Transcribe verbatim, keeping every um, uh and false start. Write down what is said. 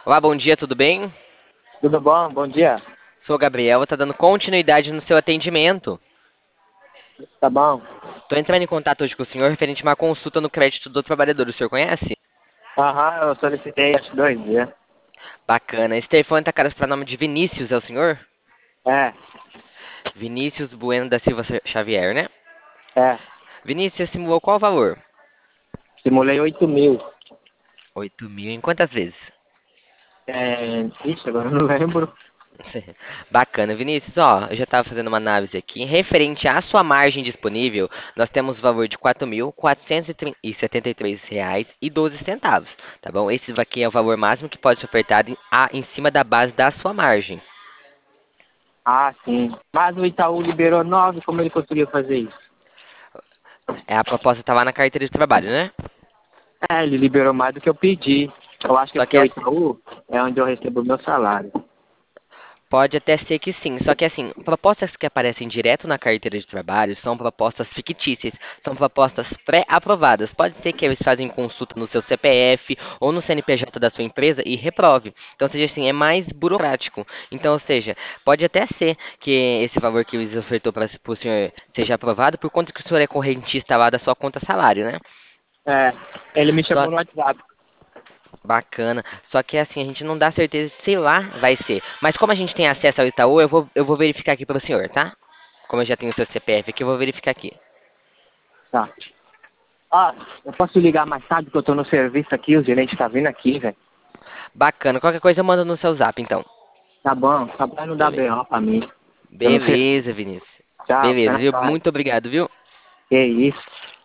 Olá, bom dia, tudo bem? Tudo bom? Bom dia. Sou o Gabriel, tá dando continuidade no seu atendimento. Tá bom? Tô entrando em contato hoje com o senhor referente a uma consulta no crédito do trabalhador. O senhor conhece? Aham, eu solicitei acho dois dias. Bacana. Esse telefone tá para nome de Vinícius, é o senhor? É, Vinícius Bueno da Silva Xavier, né? é. Vinícius, simulou qual o valor? Simulei oito mil. Oito mil em quantas vezes? É, ixi, agora eu não lembro. Bacana, Vinícius, ó, eu já estava fazendo uma análise aqui. Referente à sua margem disponível, nós temos o valor de quatro mil quatrocentos e setenta e três reais e doze centavos, tá bom? Esse aqui é o valor máximo que pode ser ofertado em, a- em cima da base da sua margem. Ah, sim. Mas o Itaú liberou nove, como ele conseguiu fazer isso? É, a proposta tá lá na carteira de trabalho, né? É, ele liberou mais do que eu pedi. Eu acho que é Só porque que o essa, Itaú é onde eu recebo o meu salário. Pode até ser que sim, só que assim, propostas que aparecem direto na carteira de trabalho são propostas fictícias, são propostas pré-aprovadas. Pode ser que eles fazem consulta no seu C P F ou no C N P J da sua empresa e reprove. Então, seja assim, é mais burocrático. Então, ou seja, pode até ser que esse valor que eles ofertou para o senhor seja aprovado por conta que o senhor é correntista lá da sua conta salário, né? É, ele me Só chamou no WhatsApp. Bacana. Só que assim, a gente não dá certeza se lá vai ser. Mas como a gente tem acesso ao Itaú, eu vou, eu vou verificar aqui para o senhor, tá? Como eu já tenho o seu C P F aqui, eu vou verificar aqui. Tá. Ah, eu posso ligar mais tarde que eu tô no serviço aqui, o gerente tá vindo aqui, velho. Bacana. Qualquer coisa eu mando no seu zap, então. Tá bom, só pra não dar Beleza. B O pra mim. Eu não sei. Beleza, Vinícius. Tchau, fica Beleza, na viu? paz. Muito obrigado, viu? Que isso?